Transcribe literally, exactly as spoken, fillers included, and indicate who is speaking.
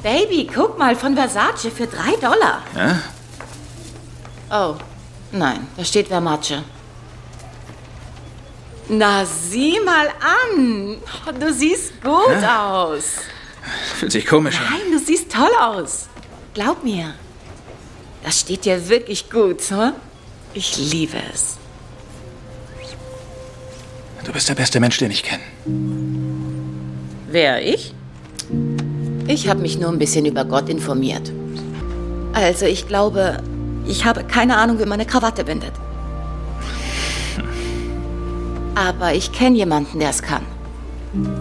Speaker 1: Baby, guck mal, von Versace für drei Dollar.
Speaker 2: Ja?
Speaker 1: Oh, nein, da steht Vermace. Na, sieh mal an. Du siehst gut
Speaker 2: Ja?
Speaker 1: aus.
Speaker 2: Fühlt sich komisch an.
Speaker 1: Nein, du siehst toll aus. Glaub mir. Das steht dir wirklich gut, hm? Ich liebe es.
Speaker 2: Du bist der beste Mensch, den ich kenne.
Speaker 1: Wer, ich? Ich habe mich nur ein bisschen über Gott informiert. Also, ich glaube, ich habe keine Ahnung, wie man eine Krawatte bindet. Aber ich kenne jemanden, der es kann.